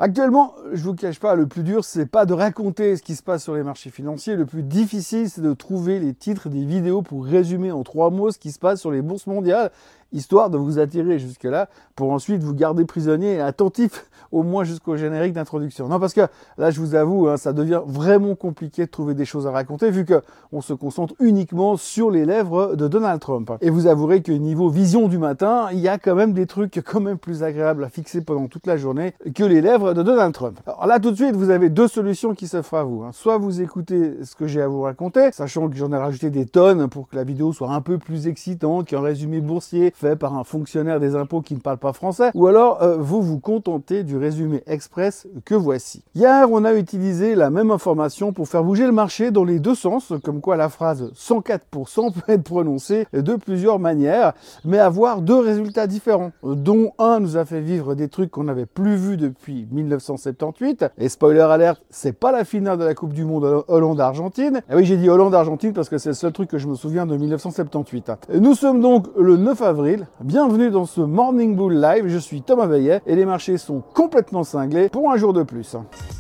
Actuellement, je vous cache pas, le plus dur, c'est pas de raconter ce qui se passe sur les marchés financiers. Le plus difficile, c'est de trouver les titres des vidéos pour résumer en 3 mots ce qui se passe sur les bourses mondiales, histoire de vous attirer jusque-là, pour ensuite vous garder prisonnier et attentif, au moins jusqu'au générique d'introduction. Non, parce que là, je vous avoue, ça devient vraiment compliqué de trouver des choses à raconter, vu qu'on se concentre uniquement sur les lèvres de Donald Trump. Et vous avouerez que niveau vision du matin, il y a quand même des trucs quand même plus agréables à fixer pendant toute la journée que les lèvres de Donald Trump. Alors là, tout de suite, vous avez 2 solutions qui s'offrent à vous. Soit vous écoutez ce que j'ai à vous raconter, sachant que j'en ai rajouté des tonnes pour que la vidéo soit un peu plus excitante qu'un résumé boursier fait par un fonctionnaire des impôts qui ne parle pas français, ou alors vous vous contentez du résumé express que voici. Hier, on a utilisé la même information pour faire bouger le marché dans les 2 sens, comme quoi la phrase 104% peut être prononcée de plusieurs manières, mais avoir 2 résultats différents, dont un nous a fait vivre des trucs qu'on n'avait plus vus depuis 1978, et spoiler alert, c'est pas la finale de la Coupe du Monde Hollande-Argentine. Et oui, j'ai dit Hollande-Argentine parce que c'est le seul truc que je me souviens de 1978. Nous sommes donc le 9 avril, bienvenue dans ce Morning Bull Live, je suis Thomas Veillet, et les marchés sont complètement cinglés pour un jour de plus.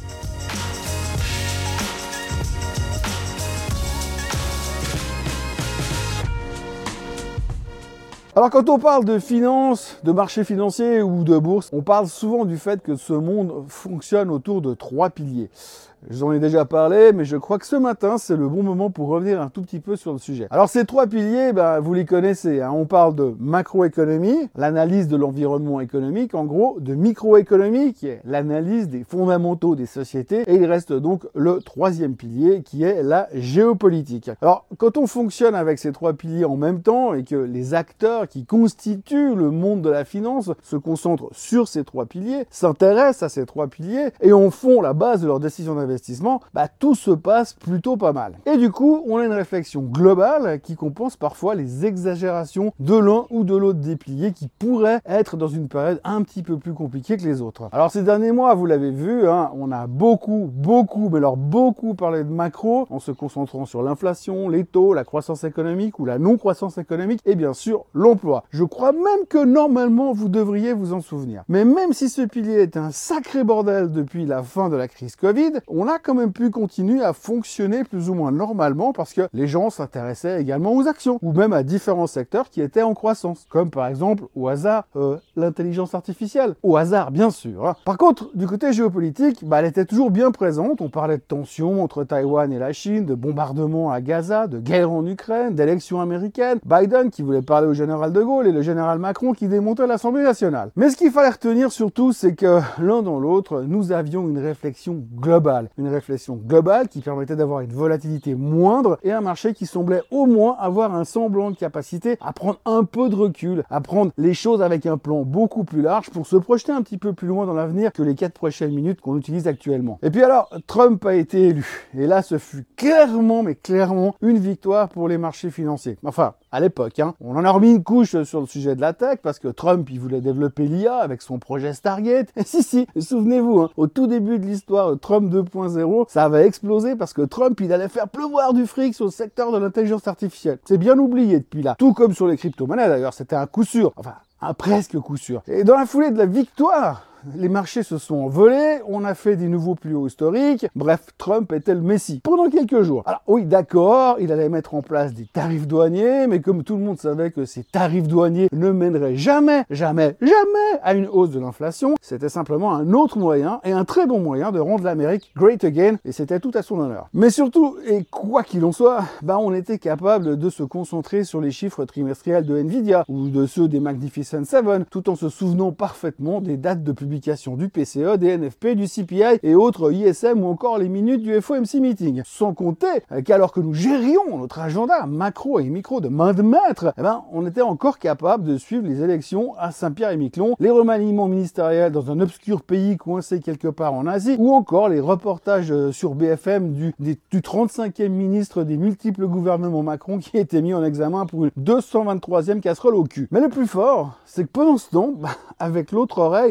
Alors quand on parle de finance, de marché financier ou de bourse, on parle souvent du fait que ce monde fonctionne autour de 3 piliers. Je vous en ai déjà parlé, mais je crois que ce matin, c'est le bon moment pour revenir un tout petit peu sur le sujet. Alors ces 3 piliers, vous les connaissez. On parle de macroéconomie, l'analyse de l'environnement économique, en gros, de microéconomie, qui est l'analyse des fondamentaux des sociétés. Et il reste donc le 3e pilier, qui est la géopolitique. Alors quand on fonctionne avec ces 3 piliers en même temps, et que les acteurs qui constituent le monde de la finance se concentrent sur ces 3 piliers, s'intéressent à ces 3 piliers, et en font la base de leur décision d'investissement, tout se passe plutôt pas mal. Et du coup, on a une réflexion globale qui compense parfois les exagérations de l'un ou de l'autre des piliers qui pourraient être dans une période un petit peu plus compliquée que les autres. Alors ces derniers mois, vous l'avez vu, on a beaucoup parlé de macro en se concentrant sur l'inflation, les taux, la croissance économique ou la non-croissance économique et bien sûr l'emploi. Je crois même que normalement, vous devriez vous en souvenir. Mais même si ce pilier est un sacré bordel depuis la fin de la crise Covid, on a quand même pu continuer à fonctionner plus ou moins normalement parce que les gens s'intéressaient également aux actions ou même à différents secteurs qui étaient en croissance, comme par exemple au hasard l'intelligence artificielle, au hasard bien sûr. Par contre, du côté géopolitique, elle était toujours bien présente. On parlait de tensions entre Taïwan et la Chine, de bombardements à Gaza, de guerre en Ukraine, d'élections américaines, Biden qui voulait parler au général de Gaulle et le général Macron qui démontait l'Assemblée nationale. Mais ce qu'il fallait retenir surtout, c'est que l'un dans l'autre, nous avions une réflexion globale. Une réflexion globale qui permettait d'avoir une volatilité moindre et un marché qui semblait au moins avoir un semblant de capacité à prendre un peu de recul, à prendre les choses avec un plan beaucoup plus large pour se projeter un petit peu plus loin dans l'avenir que les 4 prochaines minutes qu'on utilise actuellement. Et puis alors, Trump a été élu. Et là, ce fut clairement une victoire pour les marchés financiers. Enfin, à l'époque, on en a remis une couche sur le sujet de la tech parce que Trump, il voulait développer l'IA avec son projet Stargate. Et si, souvenez-vous, au tout début de l'histoire, Trump 2.0, ça avait explosé parce que Trump, il allait faire pleuvoir du fric sur le secteur de l'intelligence artificielle. C'est bien oublié depuis là. Tout comme sur les crypto-monnaies d'ailleurs, c'était un coup sûr. Enfin, un presque coup sûr. Et dans la foulée de la victoire, les marchés se sont envolés, on a fait des nouveaux plus hauts historiques, bref, Trump était le messie pendant quelques jours. Alors oui, d'accord, il allait mettre en place des tarifs douaniers, mais comme tout le monde savait que ces tarifs douaniers ne mèneraient jamais à une hausse de l'inflation, c'était simplement un autre moyen, et un très bon moyen de rendre l'Amérique great again, et c'était tout à son honneur. Mais surtout, et quoi qu'il en soit, on était capable de se concentrer sur les chiffres trimestriels de Nvidia, ou de ceux des Magnificent Seven, tout en se souvenant parfaitement des dates de publication du PCE, des NFP, du CPI et autres ISM ou encore les minutes du FOMC meeting. Sans compter qu'alors que nous gérions notre agenda macro et micro de main de maître, on était encore capable de suivre les élections à Saint-Pierre-et-Miquelon, les remaniements ministériels dans un obscur pays coincé quelque part en Asie, ou encore les reportages sur BFM du 35e ministre des multiples gouvernements Macron qui a été mis en examen pour une 223e casserole au cul. Mais le plus fort, c'est que pendant ce temps, avec l'autre oreille, la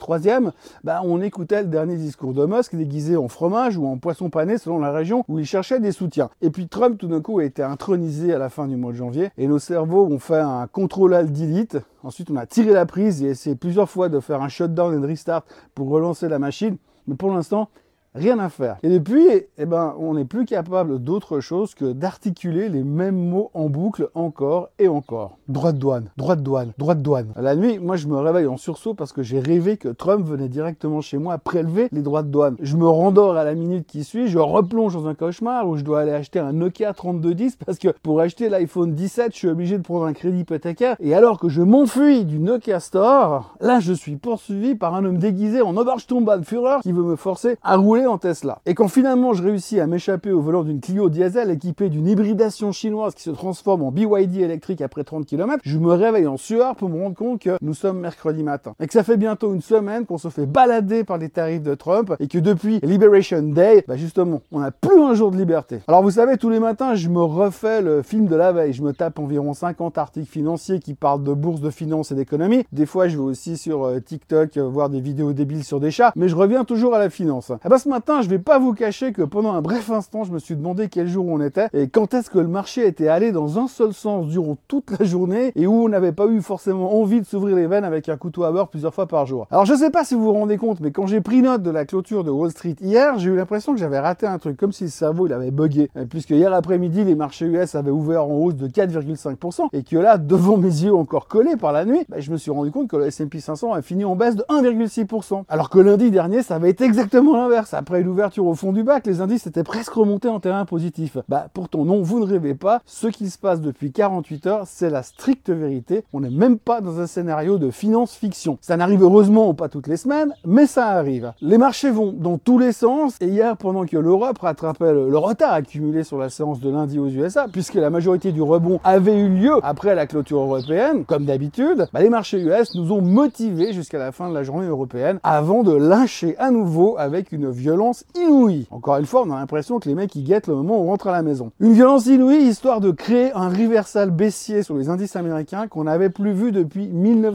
troisième, on écoutait le dernier discours de Musk déguisé en fromage ou en poisson pané selon la région où il cherchait des soutiens. Et puis Trump tout d'un coup a été intronisé à la fin du mois de janvier et nos cerveaux ont fait un Ctrl-Alt-Delete. Ensuite on a tiré la prise et essayé plusieurs fois de faire un shutdown and restart pour relancer la machine. Mais pour l'instant, rien à faire. Et depuis, on n'est plus capable d'autre chose que d'articuler les mêmes mots en boucle encore et encore. Droit de douane, droit de douane, droit de douane. La nuit, moi je me réveille en sursaut parce que j'ai rêvé que Trump venait directement chez moi prélever les droits de douane. Je me rendors à la minute qui suit, je replonge dans un cauchemar où je dois aller acheter un Nokia 3210 parce que pour acheter l'iPhone 17, je suis obligé de prendre un crédit hypothécaire. Et alors que je m'enfuis du Nokia Store, là je suis poursuivi par un homme déguisé en Obersturmbannführer qui veut me forcer à rouler en Tesla. Et quand finalement je réussis à m'échapper au volant d'une Clio diesel équipée d'une hybridation chinoise qui se transforme en BYD électrique après 30 km, je me réveille en sueur pour me rendre compte que nous sommes mercredi matin. Et que ça fait bientôt une semaine qu'on se fait balader par les tarifs de Trump et que depuis Liberation Day, justement, on n'a plus un jour de liberté. Alors vous savez, tous les matins, je me refais le film de la veille. Je me tape environ 50 articles financiers qui parlent de bourse, de finance et d'économie. Des fois, je vais aussi sur TikTok voir des vidéos débiles sur des chats, mais je reviens toujours à la finance. Ce matin, je vais pas vous cacher que pendant un bref instant, je me suis demandé quel jour on était et quand est-ce que le marché était allé dans un seul sens durant toute la journée et où on n'avait pas eu forcément envie de s'ouvrir les veines avec un couteau à beurre plusieurs fois par jour. Alors je sais pas si vous vous rendez compte, mais quand j'ai pris note de la clôture de Wall Street hier, j'ai eu l'impression que j'avais raté un truc, comme si le cerveau il avait bugué. Puisque hier après-midi, les marchés US avaient ouvert en hausse de 4,5% et que là, devant mes yeux encore collés par la nuit, je me suis rendu compte que le S&P 500 a fini en baisse de 1,6%. Alors que lundi dernier, ça avait été exactement l'inverse. Après l'ouverture au fond du bac, les indices étaient presque remontés en terrain positif. Pourtant non, vous ne rêvez pas, ce qui se passe depuis 48 heures, c'est la stricte vérité. On n'est même pas dans un scénario de finance-fiction. Ça n'arrive heureusement pas toutes les semaines, mais ça arrive. Les marchés vont dans tous les sens, et hier, pendant que l'Europe rattrapait le retard accumulé sur la séance de lundi aux USA, puisque la majorité du rebond avait eu lieu après la clôture européenne, comme d'habitude, les marchés US nous ont motivés jusqu'à la fin de la journée européenne, avant de lyncher à nouveau avec une violence inouïe. Encore une fois, on a l'impression que les mecs ils guettent le moment où on rentre à la maison. Une violence inouïe, histoire de créer un reversal baissier sur les indices américains qu'on n'avait plus vu depuis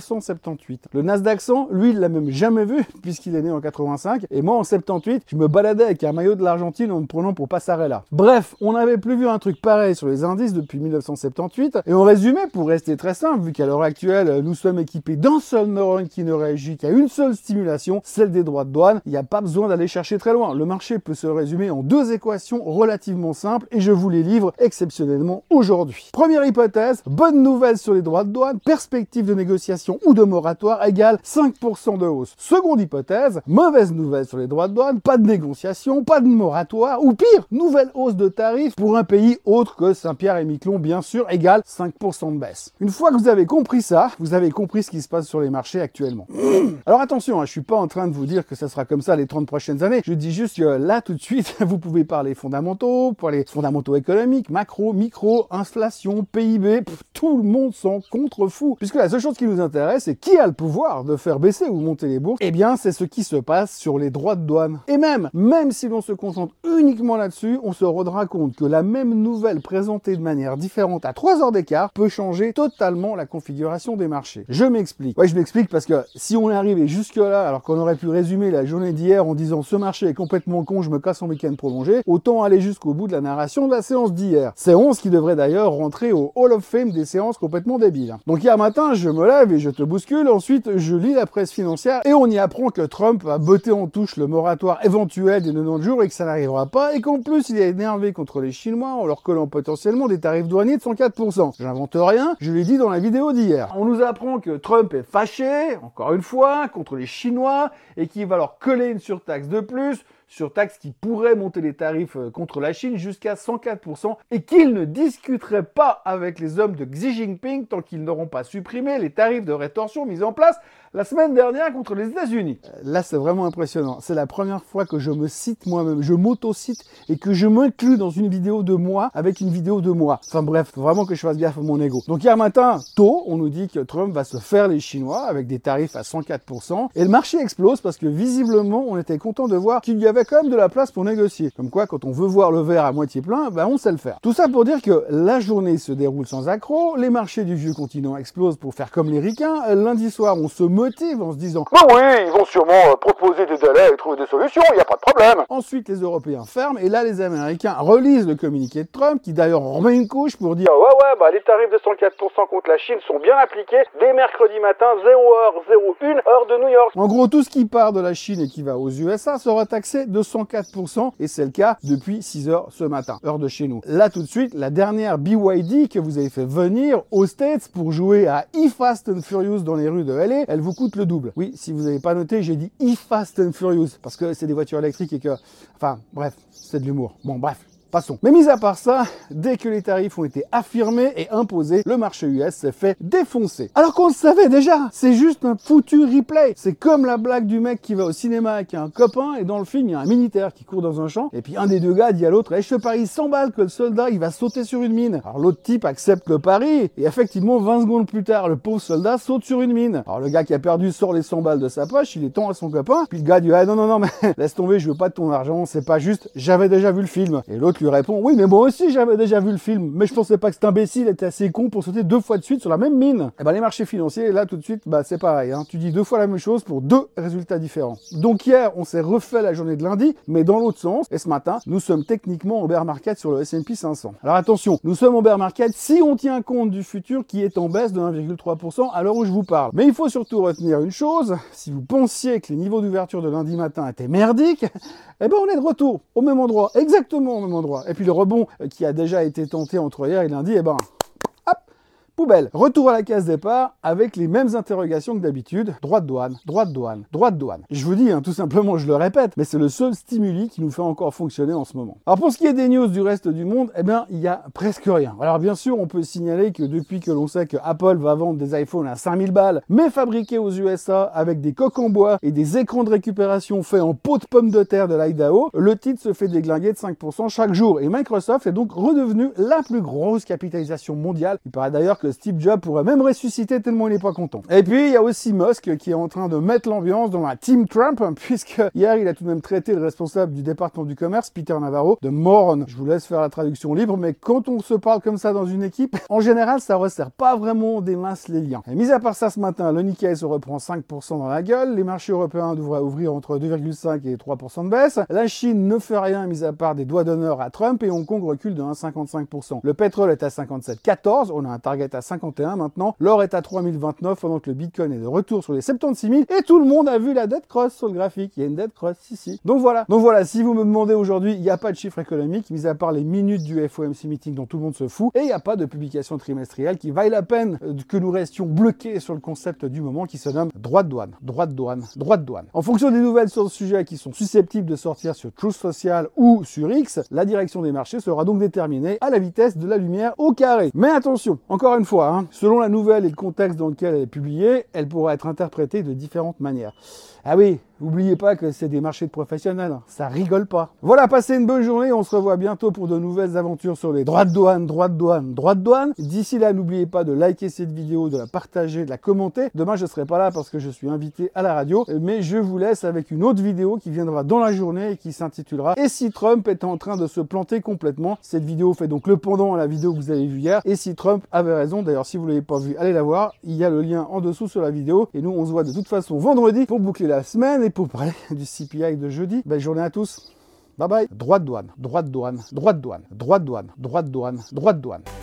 1978. Le Nasdaq 100, lui, il l'a même jamais vu, puisqu'il est né en 85, et moi en 78, je me baladais avec un maillot de l'Argentine en me prenant pour Passarella. Bref, on n'avait plus vu un truc pareil sur les indices depuis 1978, et en résumé, pour rester très simple, vu qu'à l'heure actuelle, nous sommes équipés d'un seul neurone qui ne réagit qu'à une seule stimulation, celle des droits de douane, il n'y a pas besoin d'aller chercher très loin. Le marché peut se résumer en deux équations relativement simples et je vous les livre exceptionnellement aujourd'hui. Première hypothèse, bonne nouvelle sur les droits de douane, perspective de négociation ou de moratoire égale 5% de hausse. Seconde hypothèse, mauvaise nouvelle sur les droits de douane, pas de négociation, pas de moratoire ou pire, nouvelle hausse de tarifs pour un pays autre que Saint-Pierre-et-Miquelon bien sûr égale 5% de baisse. Une fois que vous avez compris ça, vous avez compris ce qui se passe sur les marchés actuellement. Alors attention, je suis pas en train de vous dire que ça sera comme ça les 30 prochaines années, je dis juste que là tout de suite, vous pouvez parler fondamentaux, parler fondamentaux économiques, macro, micro, inflation, PIB, tout le monde s'en contrefout. Puisque la seule chose qui nous intéresse, c'est qui a le pouvoir de faire baisser ou monter les bourses. Eh bien, c'est ce qui se passe sur les droits de douane. Et même si l'on se concentre uniquement là-dessus, on se rendra compte que la même nouvelle présentée de manière différente à 3 heures d'écart peut changer totalement la configuration des marchés. Je m'explique. Ouais, je m'explique parce que si on est arrivé jusque-là, alors qu'on aurait pu résumer la journée d'hier en disant ce marché est complètement con, je me casse en week-end prolongé, autant aller jusqu'au bout de la narration de la séance d'hier. Séance qui devrait d'ailleurs rentrer au Hall of Fame des séances complètement débiles. Donc hier matin, je me lève et je te bouscule, ensuite je lis la presse financière et on y apprend que Trump a botté en touche le moratoire éventuel des 90 jours et que ça n'arrivera pas et qu'en plus il est énervé contre les Chinois en leur collant potentiellement des tarifs douaniers de 104%. J'invente rien, je l'ai dit dans la vidéo d'hier. On nous apprend que Trump est fâché, encore une fois, contre les Chinois et qu'il va leur coller une surtaxe de plus, surtaxe qui pourrait monter les tarifs contre la Chine jusqu'à 104% et qu'il ne discuterait pas avec les hommes de Xi Jinping tant qu'ils n'auront pas supprimé les tarifs de rétorsion mis en place la semaine dernière contre les États-Unis. Là, c'est vraiment impressionnant. C'est la première fois que je me cite moi-même, je m'auto-cite et que je m'inclus dans une vidéo de moi avec une vidéo de moi. Enfin bref, faut vraiment que je fasse gaffe à mon ego. Donc hier matin, tôt, on nous dit que Trump va se faire les Chinois avec des tarifs à 104% et le marché explose parce que visiblement, on était content de voir qu'il y avait quand même de la place pour négocier. Comme quoi, quand on veut voir le verre à moitié plein, on sait le faire. Tout ça pour dire que la journée se déroule sans accroc, les marchés du vieux continent explosent pour faire comme les ricains, lundi soir, on se motive en se disant « Ah oui, ils vont sûrement proposer des délais et trouver des solutions, il n'y a pas de problème. » Ensuite, les Européens ferment et là, les Américains relisent le communiqué de Trump qui d'ailleurs remet une couche pour dire « Ouais, bah les tarifs de 104% contre la Chine sont bien appliqués dès mercredi matin, 0h01, heure de New York. » En gros, tout ce qui part de la Chine et qui va aux USA sera taxé de 104% et c'est le cas depuis 6h ce matin, heure de chez nous. Là, tout de suite, la dernière BYD que vous avez fait venir aux States pour jouer à E-Fast and Furious dans les rues de LA, elle vous coûte le double. Oui, si vous n'avez pas noté, j'ai dit E-Fast and Furious parce que c'est des voitures électriques et que... Enfin, bref, c'est de l'humour. Bon, bref. Passons. Mais mis à part ça, dès que les tarifs ont été affirmés et imposés, le marché US s'est fait défoncer. Alors qu'on le savait déjà, c'est juste un foutu replay. C'est comme la blague du mec qui va au cinéma avec un copain et dans le film, il y a un militaire qui court dans un champ et puis un des deux gars dit à l'autre « je te parie 100 balles que le soldat, il va sauter sur une mine. » Alors l'autre type accepte le pari et effectivement, 20 secondes plus tard, le pauvre soldat saute sur une mine. Alors le gars qui a perdu sort les 100 balles de sa poche, il les tend à son copain, puis le gars dit « ah non, mais laisse tomber, je veux pas de ton argent, c'est pas juste, j'avais déjà vu le film. » Et l'autre lui répond « oui, mais moi aussi j'avais déjà vu le film, mais je pensais pas que cet imbécile était assez con pour sauter 2 fois de suite sur la même mine. » Et ben les marchés financiers, là tout de suite, c'est pareil, hein. Tu dis 2 fois la même chose pour 2 résultats différents. Donc hier, on s'est refait la journée de lundi, mais dans l'autre sens, et ce matin, nous sommes techniquement en bear market sur le S&P 500. Alors attention, nous sommes en bear market si on tient compte du futur qui est en baisse de 1,3% à l'heure où je vous parle. Mais il faut surtout retenir une chose, si vous pensiez que les niveaux d'ouverture de lundi matin étaient merdiques, eh ben on est de retour au même endroit, exactement au même endroit. Et puis le rebond qui a déjà été tenté entre hier et lundi, hop, poubelle. Retour à la case départ avec les mêmes interrogations que d'habitude. Droite douane, droite douane, droite douane. Je vous dis, tout simplement, je le répète, mais c'est le seul stimuli qui nous fait encore fonctionner en ce moment. Alors pour ce qui est des news du reste du monde, il y a presque rien. Alors bien sûr, on peut signaler que depuis que l'on sait que Apple va vendre des iPhones à 5000 balles, mais fabriqués aux USA avec des coques en bois et des écrans de récupération faits en peau de pomme de terre de l'Idaho, le titre se fait déglinguer de 5% chaque jour. Et Microsoft est donc redevenu la plus grosse capitalisation mondiale. Il paraît d'ailleurs que Steve Jobs pourrait même ressusciter tellement il n'est pas content. Et puis, il y a aussi Musk qui est en train de mettre l'ambiance dans la Team Trump, puisque hier, il a tout de même traité le responsable du département du commerce, Peter Navarro, de moron. Je vous laisse faire la traduction libre, mais quand on se parle comme ça dans une équipe, en général, ça resserre pas vraiment des masses les liens. Et mis à part ça, ce matin, le Nikkei se reprend 5% dans la gueule, les marchés européens devraient ouvrir entre 2,5 et 3% de baisse, la Chine ne fait rien, mis à part des doigts d'honneur à Trump, et Hong Kong recule de 1,55%. Le pétrole est à 57,14, on a un target à 51 maintenant, l'or est à 3029 pendant que le Bitcoin est de retour sur les 76 000 et tout le monde a vu la dead cross sur le graphique, il y a une dead cross ici. Donc voilà, si vous me demandez aujourd'hui, il n'y a pas de chiffre économique, mis à part les minutes du FOMC meeting dont tout le monde se fout, et il n'y a pas de publication trimestrielle qui vaille la peine que nous restions bloqués sur le concept du moment qui se nomme droite douane, droite douane, droite douane. En fonction des nouvelles sur le sujet qui sont susceptibles de sortir sur Truth Social ou sur X, la direction des marchés sera donc déterminée à la vitesse de la lumière au carré. Mais attention, encore une fois, selon la nouvelle et le contexte dans lequel elle est publiée, elle pourra être interprétée de différentes manières. Ah oui, n'oubliez pas que c'est des marchés de professionnels, ça rigole pas. Voilà, passez une bonne journée, on se revoit bientôt pour de nouvelles aventures sur les droites douanes, droite douane, droite douane. D'ici là, n'oubliez pas de liker cette vidéo, de la partager, de la commenter. Demain, je serai pas là parce que je suis invité à la radio, mais je vous laisse avec une autre vidéo qui viendra dans la journée et qui s'intitulera « Et si Trump était en train de se planter complètement ?» Cette vidéo fait donc le pendant à la vidéo que vous avez vue hier. Et si Trump avait raison, d'ailleurs, si vous l'avez pas vue, allez la voir. Il y a le lien en dessous sur la vidéo. Et nous, on se voit de toute façon vendredi pour boucler la semaine et pour parler du CPI de jeudi. Belle journée à tous. Bye bye. Droite douane, droite douane, droite douane, droite douane, droite douane, droite douane.